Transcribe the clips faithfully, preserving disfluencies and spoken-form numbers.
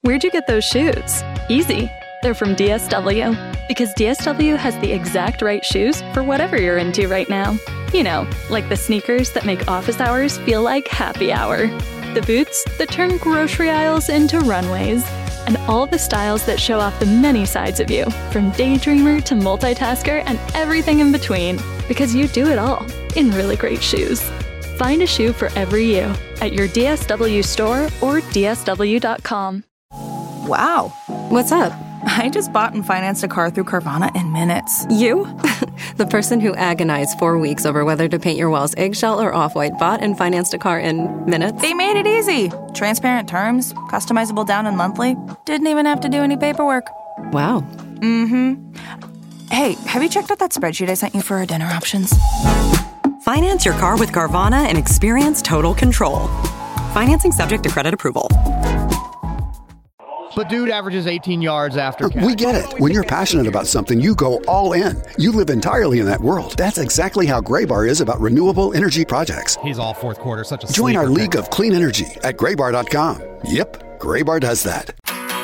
Where'd you get those shoes? Easy. They're from D S W. Because D S W has the exact right shoes for whatever you're into right now. You know, like the sneakers that make office hours feel like happy hour. The boots that turn grocery aisles into runways. And all the styles that show off the many sides of you, from daydreamer to multitasker and everything in between. Because you do it all in really great shoes. Find a shoe for every you at your D S W store or D S W dot com. Wow. What's up? I just bought and financed a car through Carvana in minutes. You? The person who agonized four weeks over whether to paint your walls eggshell or off-white bought and financed a car in minutes? They made it easy. Transparent terms, customizable down and monthly. Didn't even have to do any paperwork. Wow. Mm-hmm. Hey, have you checked out that spreadsheet I sent you for our dinner options? Finance your car with Carvana and experience total control. Financing subject to credit approval. But dude averages eighteen yards after catch. We get it. When you're passionate about something, you go all in. You live entirely in that world. That's exactly how Graybar is about renewable energy projects. He's all fourth quarter, such a Join our sleeper league pick. of clean energy at graybar dot com. Yep, Graybar does that.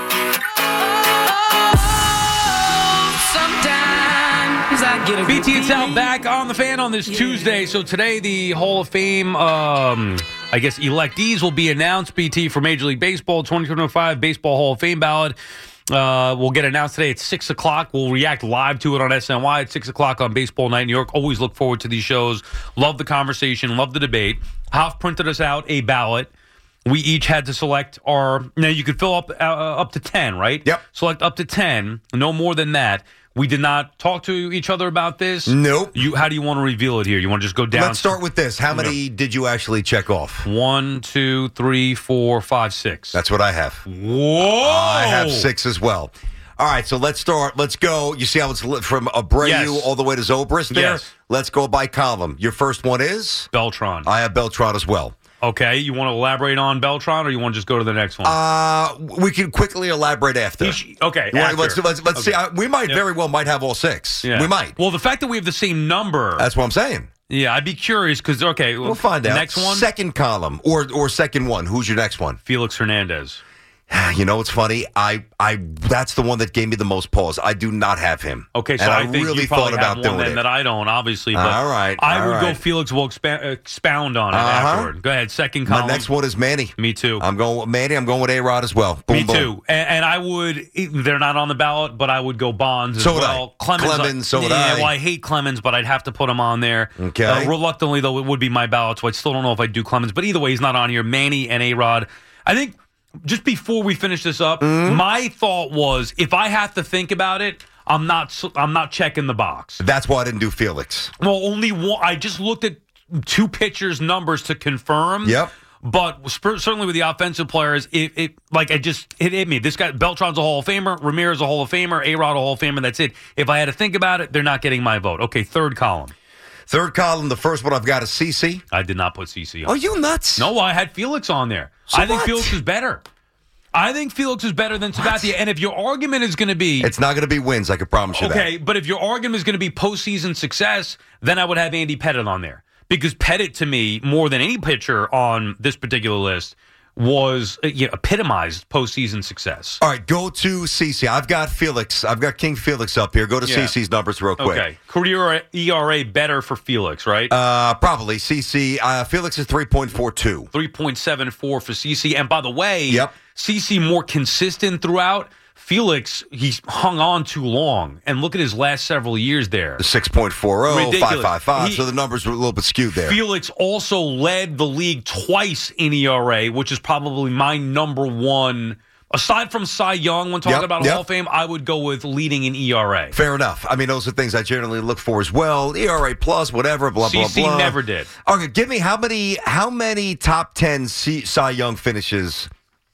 B T and Sal back on the Fan on this Tuesday. So today the Hall of Fame, um, I guess, electees will be announced, B T, for Major League Baseball twenty twenty-five Baseball Hall of Fame ballot. Uh, will get announced today at six o'clock. We'll react live to it on S N Y at six o'clock on Baseball Night in New York. Always look forward to these shows. Love the conversation. Love the debate. Hoff printed us out a ballot. We each had to select our... Now, you could fill up uh, up to ten, right? Yep. Select up to ten. No more than that. We did not talk to each other about this. Nope. You, how do you want to reveal it here? You want to just go down? Let's start with this. How many did you actually check off? One, two, three, four, five, six. That's what I have. Whoa! I have six as well. All right, so let's start. Let's go. You see how it's lit from Abreu Yes. all the way to Zobrist there? Yes. Let's go by column. Your first one is? Beltran. I have Beltran as well. Okay, you want to elaborate on Beltran, or you want to just go to the next one? Uh, we can quickly elaborate after. Each- okay, You want- after. Let's, let's, let's Okay. see. Uh, we might Yep. very well might have all six. Yeah. We might. Well, the fact that we have the same number. That's what I'm saying. Yeah, I'd be curious because, okay. We'll find out. Next one? Second column or or second one. Who's your next one? Felix Hernandez. You know, it's funny. I, I, that's the one that gave me the most pause. I do not have him. Okay, so and I, I, think really you probably thought have about one doing then it. that I don't, obviously. But All right, I all would go right. Felix will expa- expound on it Uh-huh. afterward. Go ahead, second column. My next one is Manny. Me too. I'm going with Manny. I'm going with A-Rod as well. Boom, Me boom. too. And, and I would, they're not on the ballot, but I would go Bonds as So would well. I. Clemens, Clemens, so would yeah, I. well, I hate Clemens, but I'd have to put him on there. Okay. Uh, reluctantly, though, it would be my ballot, so I still don't know if I'd do Clemens. But either way, he's not on here. Manny and A-Rod. I think just before we finish this up, Mm-hmm. my thought was if I have to think about it, I'm not I'm not checking the box. That's why I didn't do Felix. Well, only one. I just looked at two pitchers' numbers to confirm. Yep. But sp- certainly with the offensive players, it, it like I just it hit me. This guy Beltran's a Hall of Famer, Ramirez a Hall of Famer, A-Rod a Hall of Famer. That's it. If I had to think about it, they're not getting my vote. Okay, third column. Third column, the first one I've got is C C. I did not put C C on. Are you nuts? No, I had Felix on there. So I think what? Felix is better. I think Felix is better than Sabathia. And if your argument is going to be It's not going to be wins, I can promise you okay, but if your argument is going to be postseason success, then I would have Andy Pettit on there. Because Pettit, to me, more than any pitcher on this particular list, was uh, you know, epitomized postseason success. that. All right, go to C C. I've got Felix. I've got King Felix up here. Go to Yeah. C C's numbers real quick. Okay. Career E R A better for Felix, right? Uh, probably. C C, uh, Felix is three point four two. three point seven four for C C. And by the way, Yep. C C more consistent throughout. Felix, he's hung on too long. And look at his last several years there. six point four oh, Ridiculous. five five five. He- So the numbers were a little bit skewed there. Felix also led the league twice in E R A, which is probably my number one. Aside from Cy Young, when talking Yep, about yep. Hall of Fame, I would go with leading in E R A. Fair enough. I mean, those are things I generally look for as well. E R A plus, whatever, blah, C C blah, blah. never did. Okay, give me how many how many top ten C- Cy Young finishes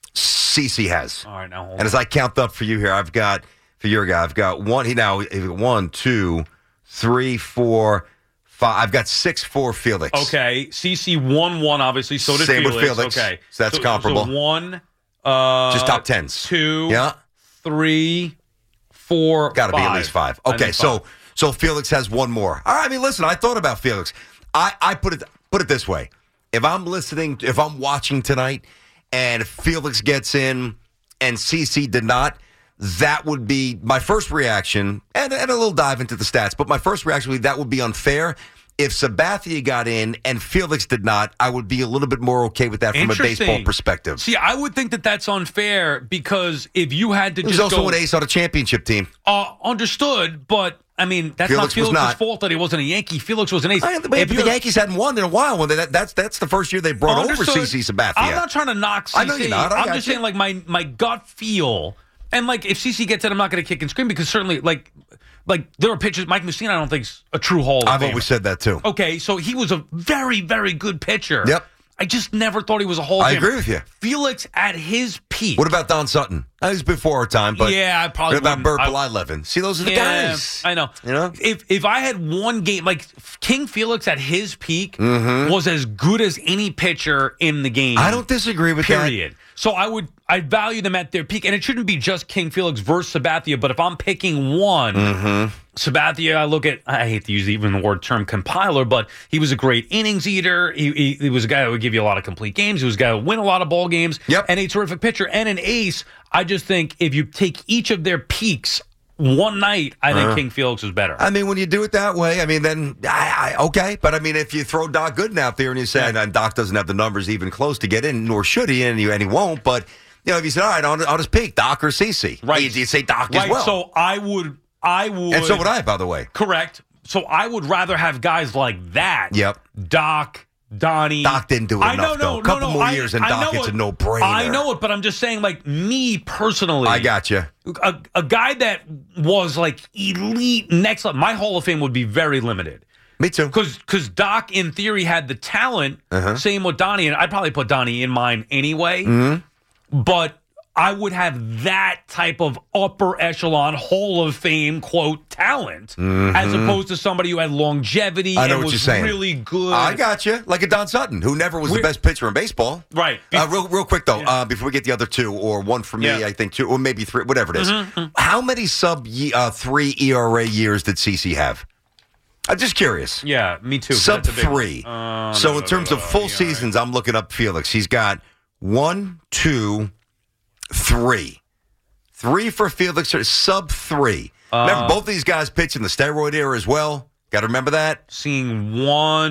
C C has? All right, now hold And on. as I count up for you here, I've got, for your guy, I've got one, he now, one, two, three, four, five. I've got six for Felix. Okay, C C won one, obviously. So did Same with Felix. Felix. Okay, So that's comparable. So one, uh, Just top tens. two, Yeah. three, four, Got to be at five. least five. I Okay, think so five. so Felix has one more. All right, I mean, listen, I thought about Felix. I, I put it put it this way. If I'm listening, if I'm watching tonight and Felix gets in and CeCe did not, that would be my first reaction, and, and a little dive into the stats, but my first reaction would be that would be unfair. If Sabathia got in and Felix did not, I would be a little bit more okay with that from a baseball perspective. See, I would think that that's unfair because if you had to He was just also go, an ace on a championship team. Uh, understood, but I mean, that's Felix not was Felix's not. fault that he wasn't a Yankee. Felix was an ace. I, but If the you- Yankees hadn't won in a while. When they, that, that's that's the first year they brought over Understood. CeCe Sabathia. I'm not trying to knock CeCe. I know you're not. I I'm got just you. saying, like, my, my gut feel, and, like, if CeCe gets it, I'm not going to kick and scream because certainly, like, like there are pitchers. Mike Mussina, I don't think, is a true Hall of I've Famer. always said that, too. Okay, so he was a very, very good pitcher. Yep. I just never thought he was a Hall of I Famer. agree with you. Felix at his peak. What about Don Sutton? That was before our time, but Yeah, I probably what about wouldn't- Bert I- Blyleven? See, those are the Yeah, guys. I know. You know? If if I had one game, like King Felix at his peak Mhm. was as good as any pitcher in the game. I don't disagree with that. period. So I would I value them at their peak, and it shouldn't be just King Felix versus Sabathia. But if I'm picking one, Mm-hmm. Sabathia, I look at. I hate to use even the word term compiler, but he was a great innings eater. He, he, he was a guy that would give you a lot of complete games. He was a guy who would win a lot of ball games. Yep. And a terrific pitcher and an ace. I just think if you take each of their peaks one night, I think Uh-huh. King Felix is better. I mean, when you do it that way, I mean, then, I, I, okay. But, I mean, if you throw Doc Gooden out there and you say, and Doc doesn't have the numbers even close to get in, nor should he, and he, and he won't. But, you know, if you say, all right, I'll, I'll just pick Doc or CeCe. Right. You, you say Doc right. as well. So I would, I would. And so would I, by the way. Correct. So I would rather have guys like that. Yep. Doc, Donnie. Doc didn't do it I enough, know, though. no, A couple no, no, more I- years and I Doc know gets it. a no-brainer. I know it, but I'm just saying, like, me personally. I got you. A, a guy that was, like, elite, next level. My Hall of Fame would be very limited. Me too. Because Doc, in theory, had the talent. Uh-huh. Same with Donnie. And I'd probably put Donnie in mine anyway. Mm-hmm. But I would have that type of upper echelon Hall of Fame, quote, talent, Mhm. as opposed to somebody who had longevity I know and what was you're saying. really good. I got you. Like a Don Sutton, who never was We're- the best pitcher in baseball. Right. Uh, real, real quick, though, uh, before we get the other two, or one for me, Yeah. I think two, or maybe three, whatever it is. Mhm. How many sub ye- uh, three E R A years did CeCe have? I'm just curious. Yeah, me too. Sub That's a big one. three. Uh, so no, in no, terms no, of no, full yeah, seasons, I'm looking up Felix. He's got one, two, three. Three for Felix, or sub three. Uh, Remember, both these guys pitched in the steroid era as well. Got to remember that. Seeing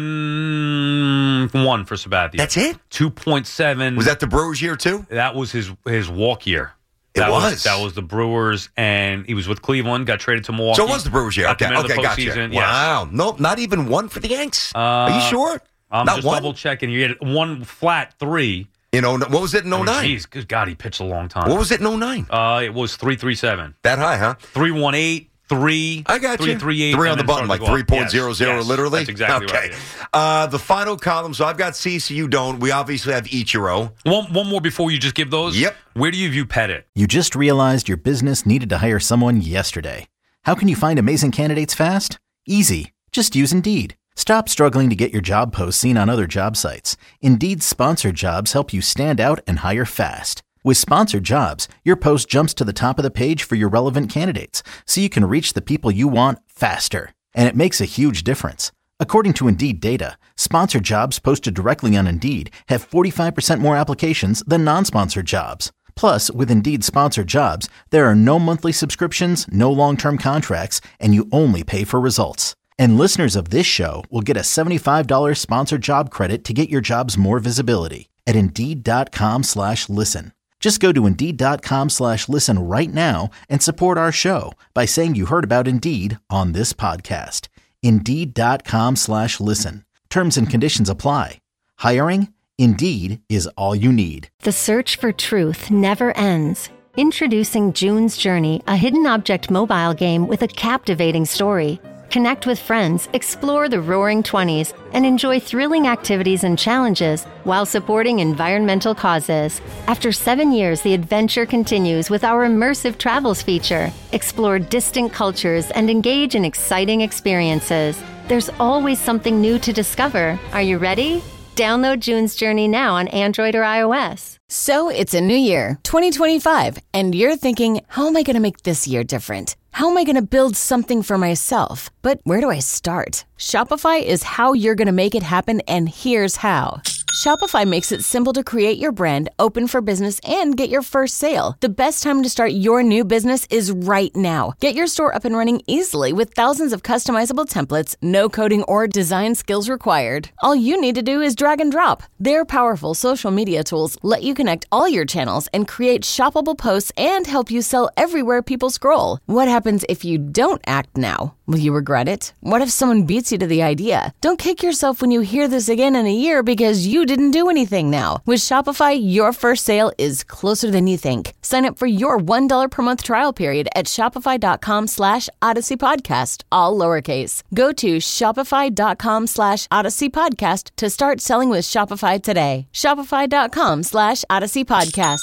one, one for Sabathia. That's it? two point seven. Was that the Brewers year, too? That was his his walk year. It That was. That was the Brewers, and he was with Cleveland, got traded to Milwaukee. So it was the Brewers year. Got Okay, them into okay, the gotcha. postseason, yes. Wow. Nope, not even one for the Yanks. Uh, Are you sure? I'm not just one? double checking. You had one flat three. You know, what was it in I oh mean, nine? Geez, good God, he pitched a long time. What was it in oh nine? Uh, it was three three seven. That high, huh? Three one eight. Three. I got three, you. Three, eight, Three on and the then button, started like to go up. three point zero Yes, zero, yes, literally? That's exactly okay. right. Uh, the final column, so I've got CeCe, you don't. We obviously have Ichiro. One, one more before you just give those. Yep. Where do you view Pettit? You just realized your business needed to hire someone yesterday. How can you find amazing candidates fast? Easy. Just use Indeed. Stop struggling to get your job posts seen on other job sites. Indeed's sponsored jobs help you stand out and hire fast. With sponsored jobs, your post jumps to the top of the page for your relevant candidates, so you can reach the people you want faster. And it makes a huge difference. According to Indeed data, sponsored jobs posted directly on Indeed have forty-five percent more applications than non-sponsored jobs. Plus, with Indeed sponsored jobs, there are no monthly subscriptions, no long-term contracts, and you only pay for results. And listeners of this show will get a seventy-five dollars sponsored job credit to get your jobs more visibility at Indeed.com slash listen. Just go to Indeed.com slash listen right now and support our show by saying you heard about Indeed on this podcast. Indeed.com slash listen. Terms and conditions apply. Hiring? Indeed is all you need. The search for truth never ends. Introducing June's Journey, a hidden object mobile game with a captivating story. Connect with friends, explore the Roaring Twenties, and enjoy thrilling activities and challenges while supporting environmental causes. After seven years, the adventure continues with our immersive travels feature. Explore distant cultures and engage in exciting experiences. There's always something new to discover. Are you ready? Download June's Journey now on Android or iOS. So it's a new year, twenty twenty-five, and you're thinking, how am I going to make this year different? How am I going to build something for myself? But where do I start? Shopify is how you're going to make it happen, and here's how. Shopify makes it simple to create your brand, open for business, and get your first sale. The best time to start your new business is right now. Get your store up and running easily with thousands of customizable templates, no coding or design skills required. All you need to do is drag and drop. Their powerful social media tools let you connect all your channels and create shoppable posts and help you sell everywhere people scroll. What happens if you don't act now? Will you regret it? What if someone beats you to the idea? Don't kick yourself when you hear this again in a year because you didn't do anything now. With Shopify, your first sale is closer than you think. Sign up for your one dollar per month trial period at shopify.com slash Odyssey Podcast, all lowercase. Go to shopify.com slash Odyssey Podcast to start selling with Shopify today. Shopify.com slash Odyssey Podcast.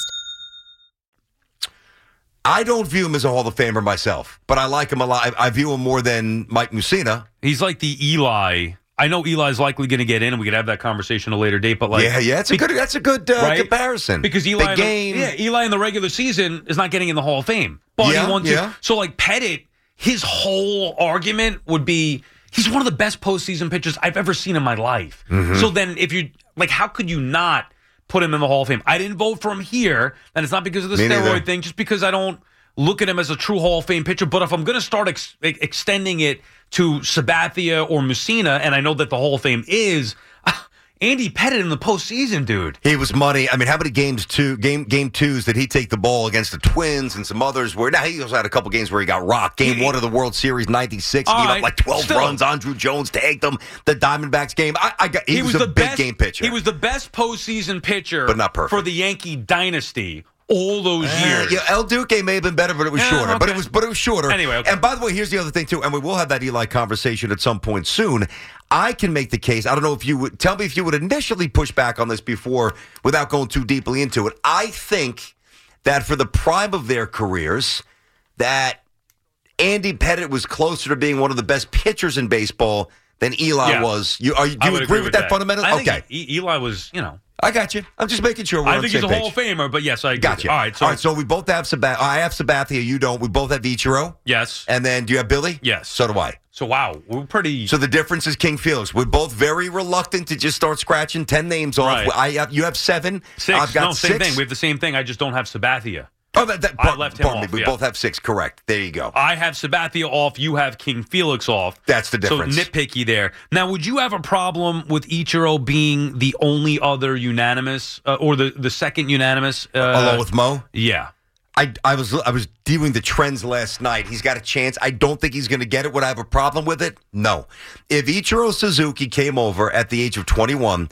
I don't view him as a Hall of Famer myself, but I like him a lot. I, I view him more than Mike Mussina. He's like the Eli. I know Eli's likely going to get in, and we could have that conversation at a later date. But like, yeah, yeah, that's a good, that's a good uh, right? comparison. Because Eli, the in game, the, yeah, Eli in the regular season is not getting in the Hall of Fame, but yeah, he won to. Yeah. So like Pettit, his whole argument would be he's one of the best postseason pitchers I've ever seen in my life. Mm-hmm. So then, if you like, how could you not put him in the Hall of Fame? I didn't vote for him here, and it's not because of the Me steroid neither. thing, just because I don't look at him as a true Hall of Fame pitcher. But if I'm going to start ex- extending it to Sabathia or Mussina, and I know that the Hall of Fame is uh, Andy Pettit in the postseason, dude. He was money. I mean, how many games two game game twos did he take the ball against the Twins and some others? Where now he also had a couple games where he got rocked. Game He- one of the World Series ninety-six, he All gave right, up like twelve still. runs. Andrew Jones tagged them. The Diamondbacks game, I, I got he, He was, was a the big best game pitcher. He was the best postseason pitcher, But not perfect. for the Yankee dynasty all those Eh, years. yeah, El Duque may have been better, but it was Yeah, shorter. But okay. it was, but it was shorter. Anyway, okay. And by the way, here's the other thing too, and we will have that Eli conversation at some point soon. I can make the case. I don't know if you would tell me if you would initially push back on this before, without going too deeply into it. I think that for the prime of their careers, that Andy Pettit was closer to being one of the best pitchers in baseball than Eli Yeah. was. You are? Do I you would agree, with that, fundamentally? I think Okay, E- Eli was, you know. I got you. I'm just making sure we're I on think the he's a same Hall page. of Famer, but yes, I agree. Gotcha. All right, so, All right, so we both have Sabathia. I have Sabathia. You don't. We both have Ichiro. yes. And then do you have Billy? Yes. So do I. So, wow, we're pretty. So the difference is King Felix. We're both very reluctant to just start scratching ten names off. Right. I have, you have seven. six. I've got no, same six. thing. We have the same thing. I just don't have Sabathia. Oh, that, that, I par- left him pardon off, me. We yeah. both have six. Correct. There you go. I have Sabathia off. You have King Felix off. That's the difference. So nitpicky there. Now, would you have a problem with Ichiro being the only other unanimous uh, or the, the second unanimous? Uh, Along with Mo? Yeah. I, I was I was doing the trends last night. He's got a chance. I don't think he's going to get it. Would I have a problem with it? No. If Ichiro Suzuki came over at the age of twenty-one,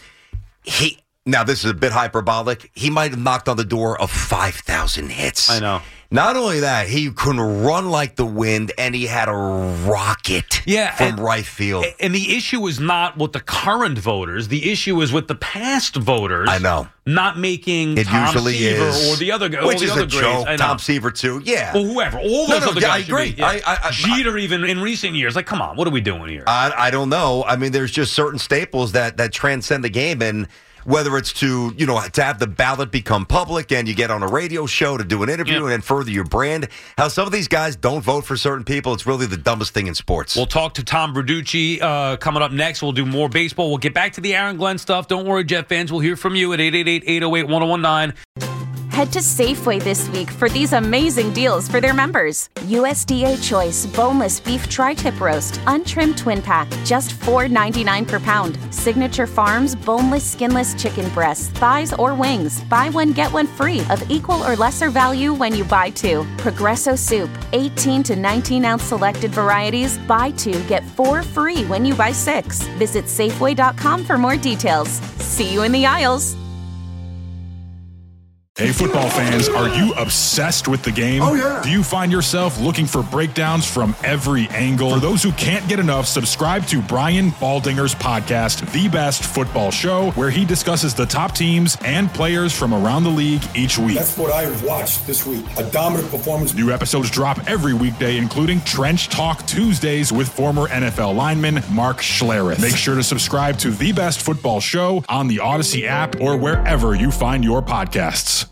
he now this is a bit hyperbolic. He might have knocked on the door of five thousand hits. I know. Not only that, he can run like the wind, and he had a rocket Yeah, from and- right field. And the issue is not with the current voters. The issue is with the past voters. I know. Not making It Tom usually Seaver is. or the other guy. Which all the is other a grades. joke. I know. Tom Seaver, too. Yeah. Well, whoever. All No, those no, other yeah, guys I should agree. be- yeah. I- I- I- Jeter, even in recent years. Like, come on, what are we doing here? I, I don't know. I mean, there's just certain staples that, that transcend the game, and whether it's to, you know, to have the ballot become public and you get on a radio show to do an interview Yep. and then further your brand, how some of these guys don't vote for certain people, it's really the dumbest thing in sports. We'll talk to Tom Verducci uh, coming up next. We'll do more baseball. We'll get back to the Aaron Glenn stuff. Don't worry, Jet fans. We'll hear from you at eight eight eight, eight oh eight, one oh one nine. Head to Safeway this week for these amazing deals for their members. U S D A Choice Boneless Beef Tri-Tip Roast, Untrimmed Twin Pack, just four ninety-nine per pound. Signature Farms Boneless Skinless Chicken Breasts, Thighs, or Wings. Buy one, get one free of equal or lesser value when you buy two. Progresso Soup, eighteen to nineteen ounce selected varieties. Buy two, get four free when you buy six. Visit Safeway dot com for more details. See you in the aisles. Hey, football fans, are you obsessed with the game? Oh, yeah. Do you find yourself looking for breakdowns from every angle? For those who can't get enough, subscribe to Brian Baldinger's podcast, The Best Football Show, where he discusses the top teams and players from around the league each week. That's what I watched this week. A dominant performance. New episodes drop every weekday, including Trench Talk Tuesdays with former N F L lineman Mark Schlereth. Make sure to subscribe to The Best Football Show on the Odyssey app or wherever you find your podcasts.